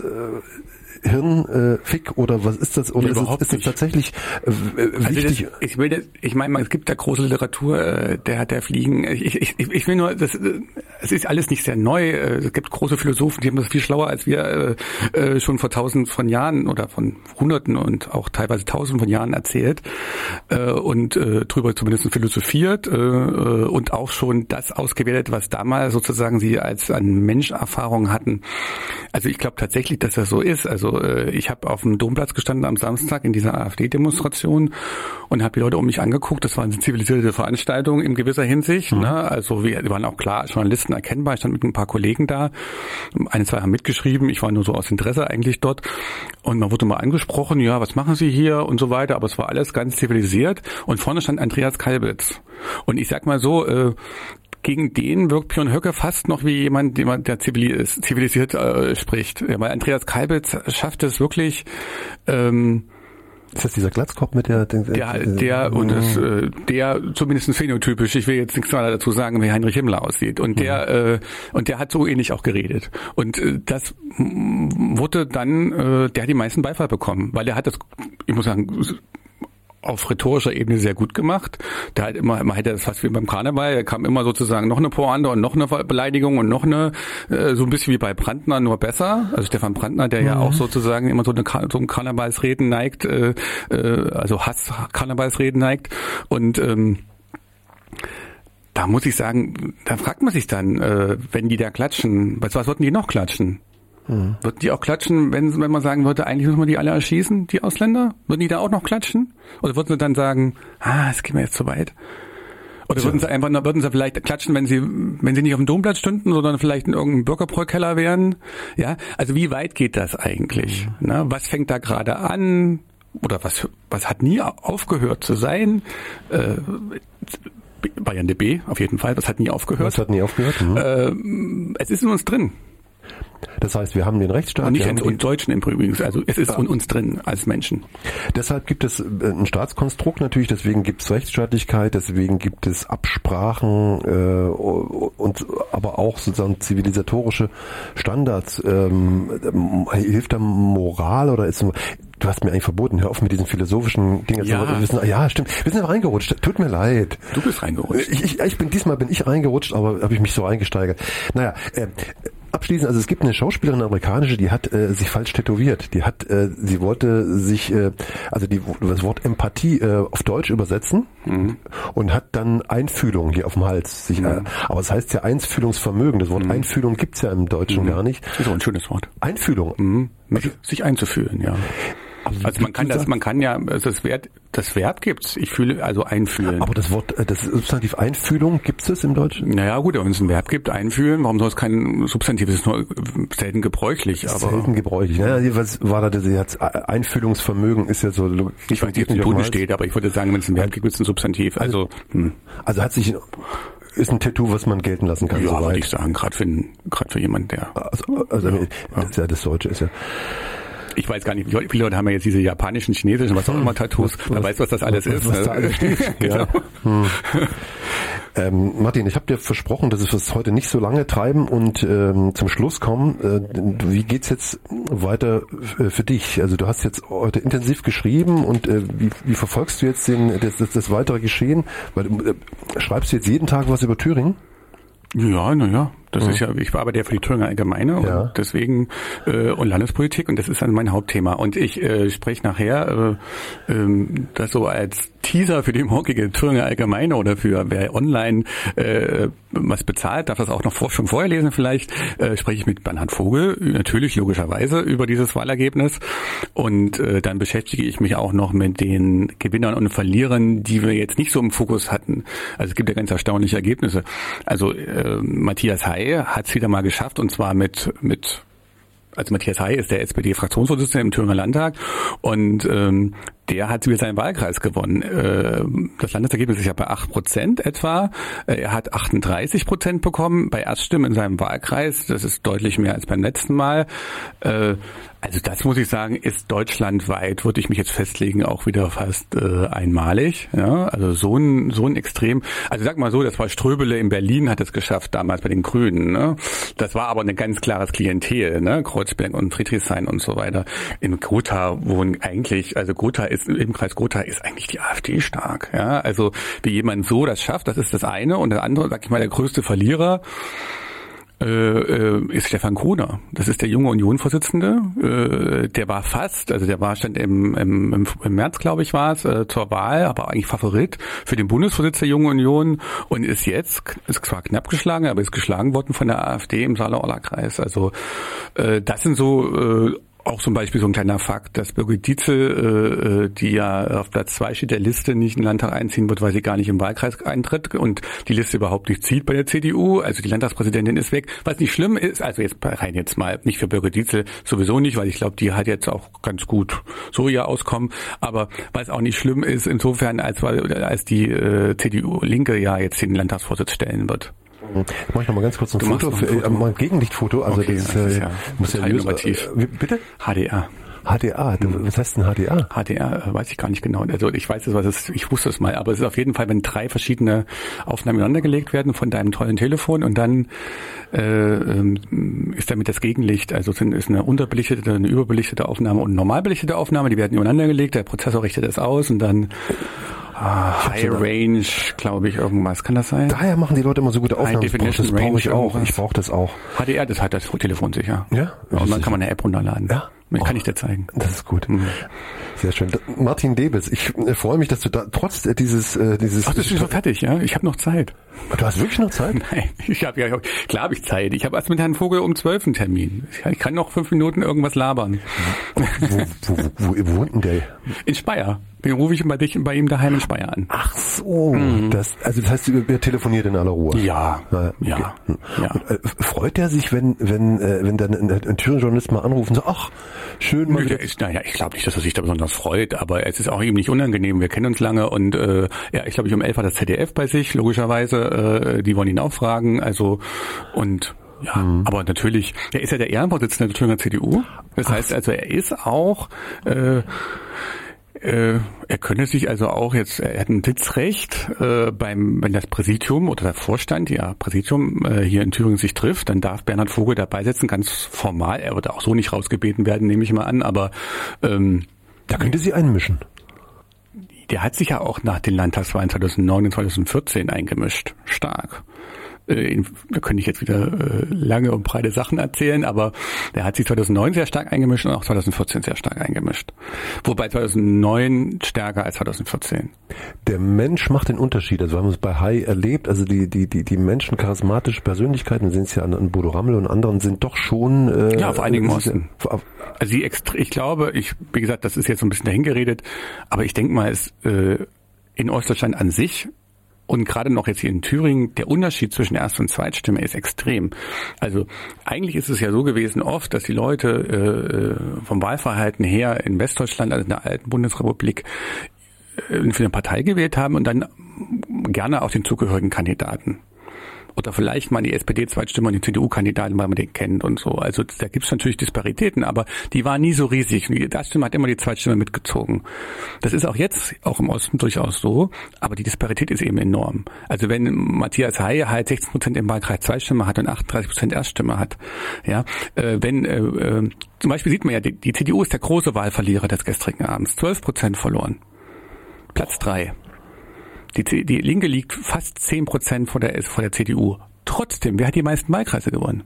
Hirnfick äh, oder was ist das? Oder Überhaupt ist es, ist es tatsächlich äh, wichtig? Also das, ich will das, ich meine, es gibt da große Literatur, äh, der hat der Fliegen. Ich, ich, ich will nur, das, es ist alles nicht sehr neu. Es gibt große Philosophen, die haben das viel schlauer als wir äh, äh, schon vor tausend von Jahren oder von Hunderten und auch teilweise tausend von Jahren erzählt äh, und äh, drüber zumindest philosophiert äh, und auch schon das ausgewertet, was damals sozusagen sie als an Mensch-Erfahrung hatten. Also ich glaube tatsächlich, dass das so ist. Also ich habe auf dem Domplatz gestanden am Samstag in dieser AfD-Demonstration und habe die Leute um mich angeguckt. Das war eine zivilisierte Veranstaltung in gewisser Hinsicht. Mhm. Ne? Also wir waren auch klar Journalisten erkennbar. Ich stand mit ein paar Kollegen da. Eine, zwei haben mitgeschrieben. Ich war nur so aus Interesse eigentlich dort. Und man wurde mal angesprochen, ja, was machen Sie hier und so weiter. Aber es war alles ganz zivilisiert. Und vorne stand Andreas Kalbitz. Und ich sag mal so, äh, gegen den wirkt Björn Höcke fast noch wie jemand, jemand der zivilisiert, zivilisiert äh, spricht. Ja, weil Andreas Kalbitz schafft es wirklich. Ähm, ist das dieser Glatzkopf mit der... Der, der, der und das, äh, der zumindest phänotypisch, ich will jetzt nichts mehr dazu sagen, wie Heinrich Himmler aussieht. Und der mhm. äh, und der hat so ähnlich auch geredet. Und äh, das wurde dann, äh, der hat die meisten Beifall bekommen, weil der hat das, ich muss sagen, auf rhetorischer Ebene sehr gut gemacht. Der hat immer, man hätte das fast wie beim Karneval, da kam immer sozusagen noch eine Pointe und noch eine Beleidigung und noch eine, äh, so ein bisschen wie bei Brandner, nur besser. Also Stefan Brandner, der mhm. ja auch sozusagen immer so eine so ein Karnevalsreden neigt, äh, äh, also Hass-Karnevalsreden neigt. Und ähm, da muss ich sagen, da fragt man sich dann, äh, wenn die da klatschen, was, was wollten die noch klatschen? Hm. Würden die auch klatschen, wenn, wenn man sagen würde, eigentlich müssen wir die alle erschießen, die Ausländer? Würden die da auch noch klatschen? Oder würden sie dann sagen, ah, es geht mir jetzt zu weit? Oder würden sie einfach, würden sie vielleicht klatschen, wenn sie, wenn sie nicht auf dem Domplatz stünden, sondern vielleicht in irgendeinem Bürgerbräukeller wären? Ja, also wie weit geht das eigentlich? Hm. Na, was fängt da gerade an? Oder was, was hat nie aufgehört zu sein? Äh, Bayern D B, auf jeden Fall, das hat nie aufgehört. Was hat nie aufgehört? Mhm. Äh, es ist in uns drin. Das heißt, wir haben den Rechtsstaat. Und nicht wir in uns Deutschen übrigens. Also es ist in uns drin als Menschen. Deshalb gibt es ein Staatskonstrukt natürlich, deswegen gibt es Rechtsstaatlichkeit, deswegen gibt es Absprachen äh, und aber auch sozusagen zivilisatorische Standards. Ähm, hilft da Moral oder ist... Du hast mir eigentlich verboten, hör auf mit diesen philosophischen Dingen. Ja, wir sind, ja stimmt. Wir sind reingerutscht. Tut mir leid. Du bist reingerutscht. Ich, ich, ich bin diesmal bin ich reingerutscht, aber habe ich mich so reingesteigert. Naja, äh, abschließend, also es gibt eine Schauspielerin, eine amerikanische, die hat äh, sich falsch tätowiert. Die hat, äh, sie wollte sich, äh, also die, das Wort Empathie äh, auf Deutsch übersetzen mhm. und hat dann Einfühlung hier auf dem Hals. Sich, mhm. äh, aber es heißt ja Einfühlungsvermögen. Das Wort mhm. Einfühlung gibt's ja im Deutschen mhm. gar nicht. Das ist auch ein schönes Wort. Einfühlung. Mhm. Sich einzufühlen, ja. Also man kann das, man kann ja, also das Wert, das Verb gibt's. Ich fühle, also einfühlen. Aber das Wort, das Substantiv Einfühlung, gibt's das im Deutschen? Naja, gut, wenn es ein Verb gibt, einfühlen, warum soll es kein Substantiv? Das ist nur selten gebräuchlich, aber. Selten gebräuchlich. Naja, was war da das jetzt? Einfühlungsvermögen ist ja so. Ich weiß nicht, wie es im Duden steht, aber ich würde sagen, wenn es ein Verb gibt, ist ein Substantiv. Also, hm. also hat sich, ist ein Tattoo, was man gelten lassen kann. Ja, so würde ich sagen, gerade für, gerade für jemanden, der. Also, also ja. Das, ja, das Deutsche ist ja. Ich weiß gar nicht, viele Leute haben ja jetzt diese japanischen, chinesischen, was auch immer Tattoos. Man weiß, was das alles was, ist. Was da alles steht. Genau. Ja. Hm. Ähm, Martin, ich habe dir versprochen, dass wir es heute nicht so lange treiben und ähm, zum Schluss kommen. Äh, wie geht's jetzt weiter f- für dich? Also du hast jetzt heute intensiv geschrieben und äh, wie, wie verfolgst du jetzt den, das, das, das weitere Geschehen? Weil, äh, schreibst du jetzt jeden Tag was über Thüringen? Ja, naja, das mhm. ist ja, ich arbeite ja für die Thüringer Allgemeine ja. und deswegen äh, und Landespolitik und das ist dann mein Hauptthema. Und ich äh, spreche nachher äh, ähm, das so als Teaser für die morgige Thüringer Allgemeine oder für wer online äh, was bezahlt, darf das auch noch vor, schon vorher lesen vielleicht, äh, spreche ich mit Bernhard Vogel, natürlich logischerweise über dieses Wahlergebnis und äh, dann beschäftige ich mich auch noch mit den Gewinnern und Verlierern, die wir jetzt nicht so im Fokus hatten. Also es gibt ja ganz erstaunliche Ergebnisse. Also äh, Matthias Hay hat es wieder mal geschafft und zwar mit mit also Matthias Hay ist der S P D-Fraktionsvorsitzende im Thüringer Landtag und ähm, der hat wieder seinen Wahlkreis gewonnen. Äh, das Landesergebnis ist ja bei acht Prozent etwa. Er hat achtunddreißig Prozent bekommen bei Erststimmen in seinem Wahlkreis. Das ist deutlich mehr als beim letzten Mal. Äh, also das muss ich sagen, ist deutschlandweit, würde ich mich jetzt festlegen, auch wieder fast äh, einmalig. Ja, also so ein so ein Extrem. Also sag mal so, das war Ströbele in Berlin, hat es geschafft damals bei den Grünen. Ne? Das war aber ein ganz klares Klientel, ne? Kreuzberg und Friedrichshain und so weiter. In Gotha wohnen eigentlich, also Gotha ist im Kreis Gotha ist eigentlich die AfD stark. Ja, also wie jemand so das schafft, das ist das eine. Und der andere, sag ich mal, der größte Verlierer äh, äh, ist Stefan Gruner. Das ist der junge Union-Vorsitzende. Äh, der war fast, also der war stand im, im, im, im März, glaube ich, war es, äh, zur Wahl, aber eigentlich Favorit für den Bundesvorsitz der Jungen Union und ist jetzt, ist zwar knapp geschlagen, aber ist geschlagen worden von der AfD im Saale-Orla-Kreis. Also äh, das sind so äh, auch zum Beispiel so ein kleiner Fakt, dass Birgit Dietzel, äh, die ja auf Platz zwei steht der Liste, nicht in den Landtag einziehen wird, weil sie gar nicht im Wahlkreis eintritt und die Liste überhaupt nicht zieht bei der C D U. Also die Landtagspräsidentin ist weg. Was nicht schlimm ist, also jetzt rein jetzt mal, nicht für Birgit Dietzel sowieso nicht, weil ich glaube, die hat jetzt auch ganz gut so ihr Auskommen. Aber was auch nicht schlimm ist, insofern, als, als die äh, C D U-Linke ja jetzt den Landtagsvorsitz stellen wird. Ich mache ich noch mal ganz kurz ein du Foto, ein, Foto. Äh, mal ein Gegenlichtfoto. Also okay, das, das ist äh, ja muss ja innovativ. Äh, bitte? H D R. H D A, was heißt denn H D A? H D A, äh, weiß ich gar nicht genau. Also ich weiß es, was es, ich wusste es mal, aber es ist auf jeden Fall, wenn drei verschiedene Aufnahmen ineinander gelegt werden von deinem tollen Telefon und dann äh, ähm, ist damit das Gegenlicht, also sind, ist eine unterbelichtete, eine überbelichtete Aufnahme und eine normal belichtete Aufnahme, die werden übereinander gelegt, der Prozessor richtet es aus und dann Ah, High Range, glaube ich, irgendwas. Kann das sein? Daher machen die Leute immer so gute Aufnahmen. High Definition Das brauche ich auch. irgendwas. Ich brauche das auch. H D R, das hat das Telefon sicher. Ja? Und dann kann man eine App runterladen. Ja. Das kann Oh, ich dir zeigen. Das ist gut. Mhm. Sehr schön. Martin Debes, ich äh, freue mich, dass du da trotz äh, dieses äh, dieses Ach, das ist schon fertig, ja? Ich habe noch Zeit. Du hast wirklich noch Zeit? Nein, ich habe ja, klar habe ich Zeit. Ich habe erst mit Herrn Vogel um zwölf einen Termin. Ich kann noch fünf Minuten irgendwas labern. Wo, wo, wo, wo wohnt denn der? In Speyer. Den rufe ich bei dich, bei ihm daheim in Speyer an. Ach so, mhm. das, also das heißt, ihr telefoniert in aller Ruhe. Ja, ja, okay. ja. ja. Und, äh, freut er sich, wenn wenn äh, wenn dann ein, ein Thüringen-Journalist mal anruft und sagt, ach, schön mal. Der ist, naja, ich glaube nicht, dass er sich da besonders freut, aber es ist auch ihm nicht unangenehm. Wir kennen uns lange und äh, ja, ich glaube, ich um elf hat das Z D F bei sich, logischerweise. Äh, die wollen ihn auch fragen, also und ja, mhm. aber natürlich, er ist ja der Ehrenvorsitzende der Thüringer C D U. Das ach. heißt also, er ist auch äh, Äh, er könne sich also auch jetzt, er hat ein Sitzrecht äh, beim, wenn das Präsidium oder der Vorstand, ja Präsidium äh, hier in Thüringen sich trifft, dann darf Bernhard Vogel dabei sitzen, ganz formal. Er wird auch so nicht rausgebeten werden, nehme ich mal an, aber ähm, da könnte sie einmischen. Der hat sich ja auch nach den Landtagswahlen zweitausendneun und zweitausendvierzehn eingemischt, stark. Da könnte ich jetzt wieder äh, lange und breite Sachen erzählen, aber der hat sich zweitausendneun sehr stark eingemischt und auch zweitausendvierzehn sehr stark eingemischt. Wobei zweitausendneun stärker als zweitausendvierzehn. Der Mensch macht den Unterschied. Also wir haben es bei Hai erlebt, also die die die die Menschen, charismatische Persönlichkeiten, sehen es ja an, an Bodo Rammel und anderen, sind doch schon äh, ja auf einigen Osten. Also die extra, ich glaube, ich wie gesagt, das ist jetzt so ein bisschen dahingeredet, aber ich denke mal, es äh, in Ostdeutschland an sich und gerade noch jetzt hier in Thüringen, der Unterschied zwischen Erst- und Zweitstimme ist extrem. Also eigentlich ist es ja so gewesen oft, dass die Leute äh, vom Wahlverhalten her in Westdeutschland, also in der alten Bundesrepublik, äh, für eine Partei gewählt haben und dann gerne auch den zugehörigen Kandidaten. Oder vielleicht mal die S P D-Zweitstimme und die C D U-Kandidaten, weil man den kennt und so. Also da gibt's natürlich Disparitäten, aber die waren nie so riesig. Die Erststimme hat immer die Zweitstimme mitgezogen. Das ist auch jetzt, auch im Osten durchaus so, aber die Disparität ist eben enorm. Also wenn Matthias Hai halt sechzehn Prozent im Wahlkreis Zweitstimme hat und achtunddreißig Prozent Erststimme hat, ja, äh, wenn äh, äh, zum Beispiel sieht man ja, die, die C D U ist der große Wahlverlierer des gestrigen Abends. zwölf Prozent verloren. Platz drei. Die, die Linke liegt fast zehn Prozent vor der, vor der C D U. Trotzdem, wer hat die meisten Wahlkreise gewonnen?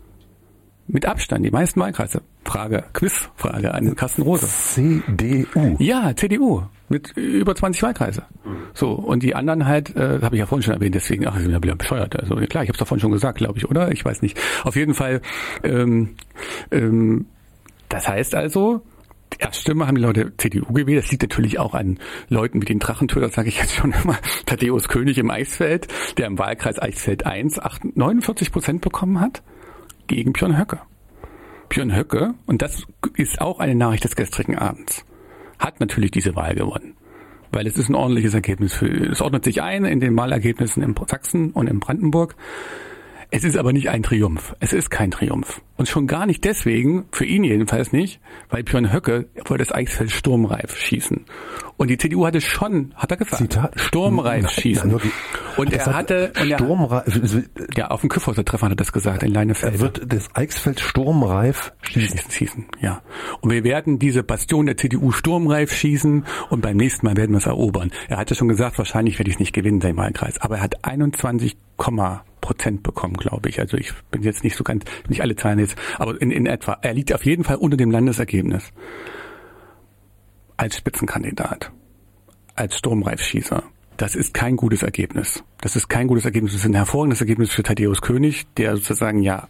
Mit Abstand, die meisten Wahlkreise. Frage, Quizfrage an Carsten Rose. C D U? Ja, C D U. Mit über zwanzig Wahlkreise. So, und die anderen halt, äh, habe ich ja vorhin schon erwähnt, deswegen, ach, sie sind ja wieder bescheuert. Also klar, ich habe es doch vorhin schon gesagt, glaube ich, oder? Ich weiß nicht. Auf jeden Fall, ähm, ähm, das heißt also, Erststimme haben die Leute C D U gewählt. Das liegt natürlich auch an Leuten wie den Drachentöter, sage ich jetzt schon immer, Thaddäus König im Eichsfeld, der im Wahlkreis Eichsfeld eins neunundvierzig Prozent bekommen hat, gegen Björn Höcke. Björn Höcke, und das ist auch eine Nachricht des gestrigen Abends, hat natürlich diese Wahl gewonnen. Weil es ist ein ordentliches Ergebnis. Für, es ordnet sich ein in den Wahlergebnissen in Sachsen und in Brandenburg. Es ist aber nicht ein Triumph. Es ist kein Triumph. Und schon gar nicht deswegen, für ihn jedenfalls nicht, weil Björn Höcke wollte das Eichsfeld sturmreif schießen. Und die C D U hatte schon, hat er gesagt, Zitat, sturmreif nein, schießen. Nein, und er hatte, und er, sturmreif, ja, auf dem Kyffhäuser Treffen hat er das gesagt, in Leinefelde. Er wird das Eichsfeld sturmreif schießen. schießen. Ja. Und wir werden diese Bastion der C D U sturmreif schießen und beim nächsten Mal werden wir es erobern. Er hatte schon gesagt, wahrscheinlich werde ich es nicht gewinnen, sein Wahlkreis. Aber er hat einundzwanzig Prozent bekommen, glaube ich. Also ich bin jetzt nicht so ganz, nicht alle Zahlen jetzt, aber in, in etwa. Er liegt auf jeden Fall unter dem Landesergebnis. Als Spitzenkandidat. Als Sturmreifschießer. Das ist kein gutes Ergebnis. Das ist kein gutes Ergebnis. Das ist ein hervorragendes Ergebnis für Thaddäus König, der sozusagen ja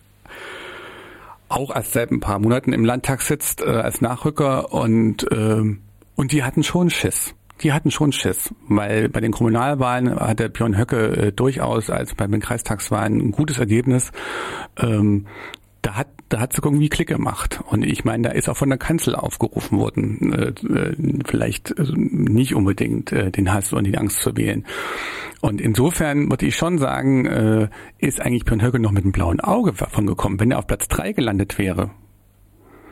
auch erst seit ein paar Monaten im Landtag sitzt, äh, als Nachrücker und, äh, und die hatten schon Schiss. Die hatten schon Schiss, weil bei den Kommunalwahlen hatte Björn Höcke äh, durchaus als bei den Kreistagswahlen ein gutes Ergebnis. Ähm, da hat da hat sogar irgendwie Klick gemacht. Und ich meine, da ist auch von der Kanzel aufgerufen worden, äh, vielleicht also nicht unbedingt äh, den Hass und die Angst zu wählen. Und insofern würde ich schon sagen, äh, ist eigentlich Björn Höcke noch mit einem blauen Auge davon gekommen. Wenn er auf Platz drei gelandet wäre,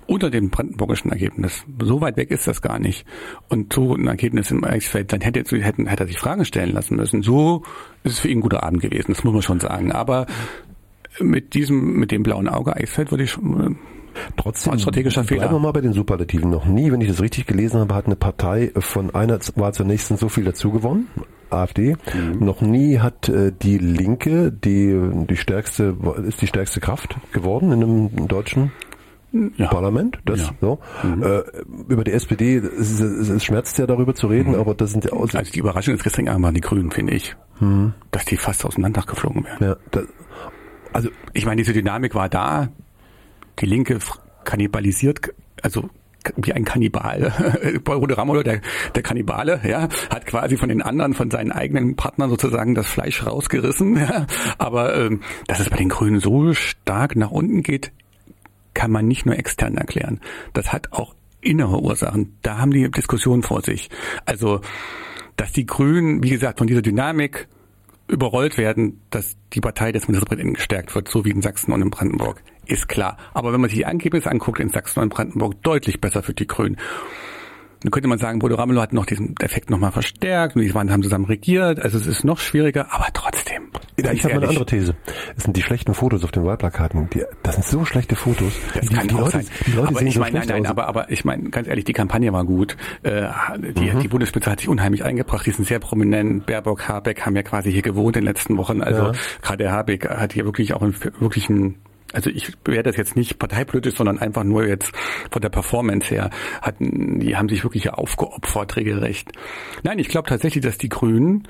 unter dem brandenburgischen Ergebnis. So weit weg ist das gar nicht. Und so ein Ergebnis im Eichsfeld, dann hätte, hätte, hätte er sich Fragen stellen lassen müssen. So ist es für ihn ein guter Abend gewesen, das muss man schon sagen. Aber mit diesem, mit dem blauen Auge Eichsfeld würde ich schon... Trotzdem, strategischer Fehler. Bleiben wir mal bei den Superlativen. Noch nie, wenn ich das richtig gelesen habe, hat eine Partei von einer Wahl zur nächsten so viel dazu gewonnen. AfD. Mhm. Noch nie hat äh, die Linke die die stärkste ist die stärkste Kraft geworden in einem deutschen ja. Parlament. Das ja. so. Mhm. Äh, über die S P D, es, es, es schmerzt ja darüber zu reden, mhm. aber das sind ja auch... Also die Überraschung ist gestern Abend waren die Grünen, finde ich. Mhm. Dass die fast aus dem Landtag geflogen wären. Ja, das, also ich meine, diese Dynamik war da. Die Linke kannibalisiert, also wie ein Kannibal. Rode Ramelow, der, der Kannibale, ja, hat quasi von den anderen, von seinen eigenen Partnern sozusagen das Fleisch rausgerissen. Ja. Aber ähm, dass es bei den Grünen so stark nach unten geht, kann man nicht nur extern erklären. Das hat auch innere Ursachen. Da haben die Diskussionen vor sich. Also, dass die Grünen, wie gesagt, von dieser Dynamik überrollt werden, dass die Partei des Ministerpräsidenten gestärkt wird, so wie in Sachsen und in Brandenburg, ist klar. Aber wenn man sich die Ergebnisse anguckt, in Sachsen und in Brandenburg deutlich besser für die Grünen. Dann könnte man sagen, Bodo Ramelow hat noch diesen Effekt nochmal verstärkt und die waren, haben zusammen regiert, also es ist noch schwieriger, aber trotzdem. Ja, ich habe eine andere These. Es sind die schlechten Fotos auf den Wahlplakaten. Die, das sind so schlechte Fotos. Das die, kann die auch Leute, sein. Die Leute aber sehen ich meine, so nein, nein, aus. aber, aber ich meine, ganz ehrlich, die Kampagne war gut. Äh, die, mhm. die Bundesspitze hat sich unheimlich eingebracht. Die sind sehr prominent. Baerbock, Habeck haben ja quasi hier gewohnt in den letzten Wochen. Also ja. gerade der Habeck hat hier wirklich auch einen, wirklich einen, also ich bewerte das jetzt nicht parteipolitisch, sondern einfach nur jetzt von der Performance her, hatten, die haben sich wirklich aufgeopfert, regelrecht. Nein, ich glaube tatsächlich, dass die Grünen,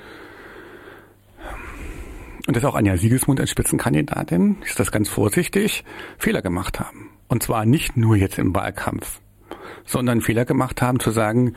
und das auch Anja Siegesmund als Spitzenkandidatin, ist das ganz vorsichtig, Fehler gemacht haben. Und zwar nicht nur jetzt im Wahlkampf, sondern Fehler gemacht haben zu sagen,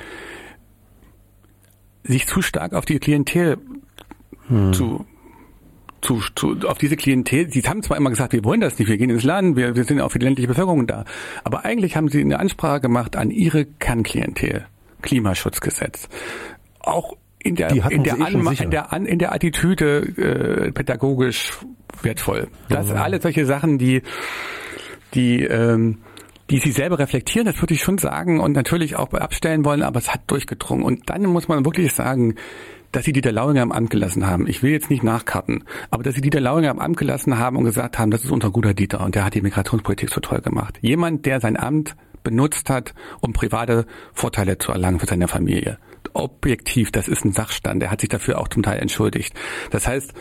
sich zu stark auf die Klientel hm. zu Zu, zu, auf diese Klientel, sie haben zwar immer gesagt, wir wollen das nicht, wir gehen ins Land, wir, wir sind auch für die ländliche Bevölkerung da, aber eigentlich haben sie eine Ansprache gemacht an ihre Kernklientel, Klimaschutzgesetz. Auch in der in der, eh Anma- in der An- in der Attitüde äh, pädagogisch wertvoll. Das ja. alle solche Sachen, die die ähm, die sie selber reflektieren, das würde ich schon sagen und natürlich auch abstellen wollen, aber es hat durchgedrungen. Und dann muss man wirklich sagen, dass sie Dieter Lauinger im Amt gelassen haben. Ich will jetzt nicht nachkarten, aber dass sie Dieter Lauinger im Amt gelassen haben und gesagt haben, das ist unser guter Dieter und der hat die Migrationspolitik so toll gemacht. Jemand, der sein Amt benutzt hat, um private Vorteile zu erlangen für seine Familie. Objektiv, das ist ein Sachstand. Der hat sich dafür auch zum Teil entschuldigt. Das heißt,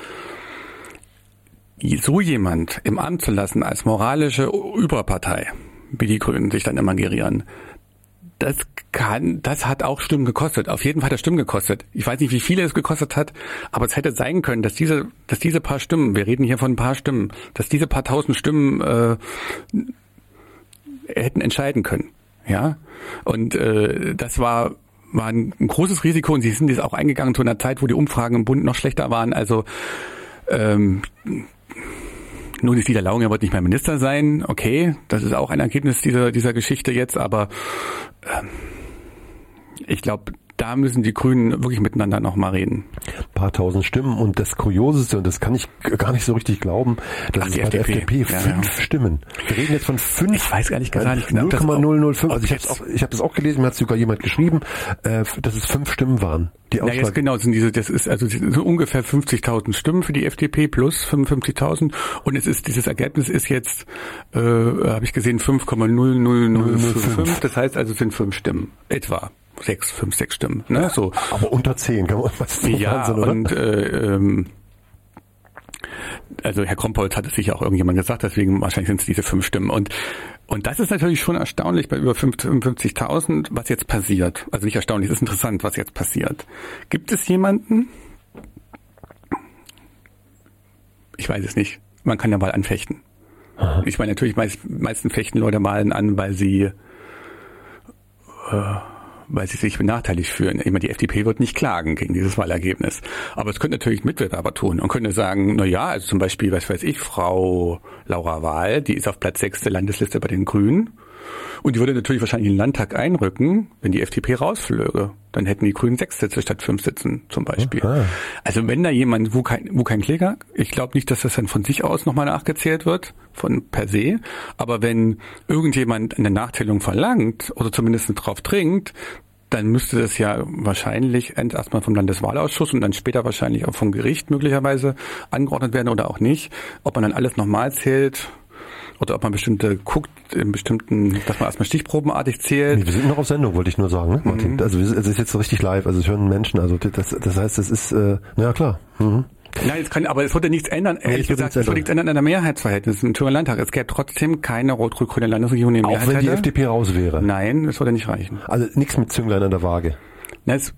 so jemand im Amt zu lassen als moralische Überpartei, wie die Grünen sich dann immer gerieren, das kann, das hat auch Stimmen gekostet. Auf jeden Fall hat das Stimmen gekostet. Ich weiß nicht, wie viele es gekostet hat, aber es hätte sein können, dass diese, dass diese paar Stimmen, wir reden hier von ein paar Stimmen, dass diese paar tausend Stimmen äh, hätten entscheiden können. Ja, und äh, das war war ein, ein großes Risiko und sie sind jetzt auch eingegangen zu einer Zeit, wo die Umfragen im Bund noch schlechter waren. Also ähm, nun ist Dieter Lauinger wird nicht mehr Minister sein, okay, das ist auch ein Ergebnis dieser dieser Geschichte jetzt, aber ähm, ich glaube, da müssen die Grünen wirklich miteinander nochmal reden. Ein paar tausend Stimmen und das Kurioseste, und das kann ich gar nicht so richtig glauben, das ist bei der F D P fünf ja, ja. Stimmen. Wir reden jetzt von fünf. Ich weiß gar nicht gar nicht genau. null Komma null null fünf. Also ich habe auch, ich habe das auch gelesen, mir hat sogar jemand geschrieben, äh, dass es fünf Stimmen waren. Die ja, jetzt genau, sind diese, das ist also so ungefähr fünfzigtausend Stimmen für die F D P plus fünfundfünfzigtausend und es ist dieses Ergebnis ist jetzt, äh, habe ich gesehen, fünf Komma null null null fünf. Das heißt also es sind fünf Stimmen etwa. Sechs, fünf, sechs Stimmen, ne? So. Aber unter zehn kann man was Ja, Wahnsinn, oder? Und äh, ähm, also Herr Krompold hat es sicher auch irgendjemand gesagt, deswegen wahrscheinlich sind es diese fünf Stimmen. Und und das ist natürlich schon erstaunlich bei über fünfundfünfzigtausend, was jetzt passiert. Also nicht erstaunlich, es ist interessant, was jetzt passiert. Gibt es jemanden? Ich weiß es nicht. Man kann ja Wahl anfechten. Aha. Ich meine, natürlich meist, meisten fechten Leute Wahlen an, weil sie äh, weil sie sich benachteiligt fühlen. Ich meine, die F D P wird nicht klagen gegen dieses Wahlergebnis. Aber es könnte natürlich Mitbewerber tun und könnte sagen, na ja, also zum Beispiel, was weiß ich, Frau Laura Wahl, die ist auf Platz sechs der Landesliste bei den Grünen. Und die würde natürlich wahrscheinlich in den Landtag einrücken, wenn die F D P rausflöge. Dann hätten die Grünen sechs Sitze statt fünf Sitzen zum Beispiel. Aha. Also wenn da jemand, wo kein, wo kein Kläger, ich glaube nicht, dass das dann von sich aus nochmal nachgezählt wird, von per se. Aber wenn irgendjemand eine Nachzählung verlangt oder zumindest drauf dringt, dann müsste das ja wahrscheinlich erstmal vom Landeswahlausschuss und dann später wahrscheinlich auch vom Gericht möglicherweise angeordnet werden oder auch nicht. Ob man dann alles nochmal zählt oder ob man bestimmte guckt, in bestimmten, dass man erstmal stichprobenartig zählt. Nee, wir sind noch auf Sendung, wollte ich nur sagen, ne, Martin? Mhm. Also es ist jetzt so richtig live, also es hören Menschen, also das, das heißt, das ist, äh, na klar. Mhm. Nein, es kann, aber es würde nichts ändern. Nee, Ehrlich gesagt, es würde nichts ändern an der Mehrheitsverhältnis im Thüringer Landtag. Es gäbe trotzdem keine rot-rot-grüne Landesregierung, die Mehrheit Auch wenn die hätte. F D P raus wäre? Nein, es würde nicht reichen. Also nichts mit Zünglein an der Waage? Na, es,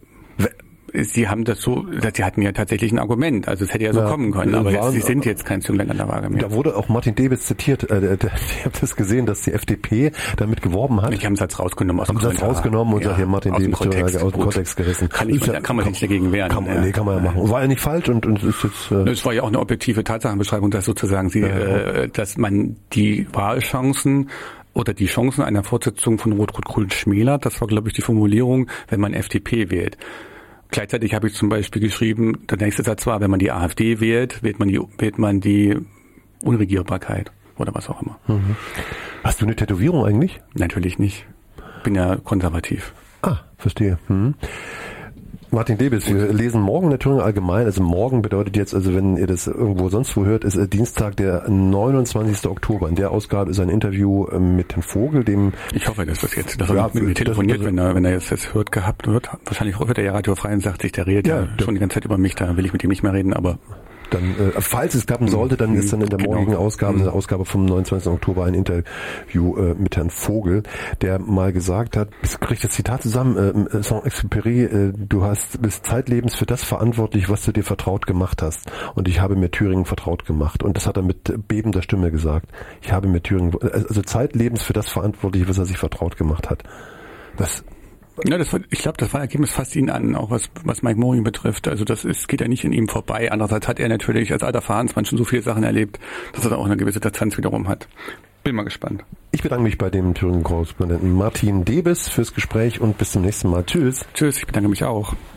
Sie haben das so, Sie hatten ja tatsächlich ein Argument, also es hätte ja so ja, kommen können, aber jetzt, Sie sind jetzt kein Zünglein an der Waage mehr. Da wurde auch Martin Debitz zitiert, äh, der, der, ich habe das gesehen, dass die F D P damit geworben hat. Ich habe einen Satz rausgenommen aus dem Satz rausgenommen und ja, sagt, hier Martin Debitz aus dem Kontext gerissen. Kann, ich, ja, kann man sich nicht dagegen wehren. Kann man, ja. Nee, kann man ja machen. War ja nicht falsch und, und ist jetzt... Äh es war ja auch eine objektive Tatsachenbeschreibung, dass sozusagen Sie, ja, ja. Äh, dass man die Wahlchancen oder die Chancen einer Fortsetzung von Rot-Rot-Grün schmälert, das war, glaube ich, die Formulierung, wenn man F D P wählt. Gleichzeitig habe ich zum Beispiel geschrieben, der nächste Satz war, wenn man die AfD wählt, wählt man die, wählt man die Unregierbarkeit oder was auch immer. Mhm. Hast du eine Tätowierung eigentlich? Natürlich nicht. Bin ja konservativ. Ah, verstehe. Mhm. Martin Debitz, wir lesen morgen in der Thüringer Allgemein, also morgen bedeutet jetzt, also wenn ihr das irgendwo sonst wo hört, ist Dienstag, der neunundzwanzigsten Oktober. In der Ausgabe ist ein Interview mit Herrn Vogel, dem... Ich hoffe, dass das jetzt, dass er ja, mit mir telefoniert, das, das, wenn er, wenn er jetzt das hört, gehabt wird. Wahrscheinlich hört er ja Radio frei und sagt sich, der redet ja, ja schon die ganze Zeit über mich, da will ich mit ihm nicht mehr reden, aber... Dann, äh, falls es klappen sollte, dann ist dann in der genau. morgigen Ausgabe, in der Ausgabe vom neunundzwanzigsten Oktober ein Interview äh, mit Herrn Vogel, der mal gesagt hat, ich kriege das Zitat zusammen, äh, Saint-Exupéry, äh, du hast bist zeitlebens für das verantwortlich, was du dir vertraut gemacht hast. Und ich habe mir Thüringen vertraut gemacht. Und das hat er mit bebender Stimme gesagt. Ich habe mir Thüringen, also zeitlebens für das verantwortlich, was er sich vertraut gemacht hat. Das Ja, das war, ich glaube, das Wahlergebnis fasst ihn an, auch was, was Mike Moring betrifft. Also das ist, geht ja nicht in ihm vorbei. Andererseits hat er natürlich als alter Verhandelsmann schon so viele Sachen erlebt, dass er da auch eine gewisse Distanz wiederum hat. Bin mal gespannt. Ich bedanke mich bei dem Thüringen-Korrespondenten Martin Debitz fürs Gespräch und bis zum nächsten Mal. Tschüss. Tschüss, ich bedanke mich auch.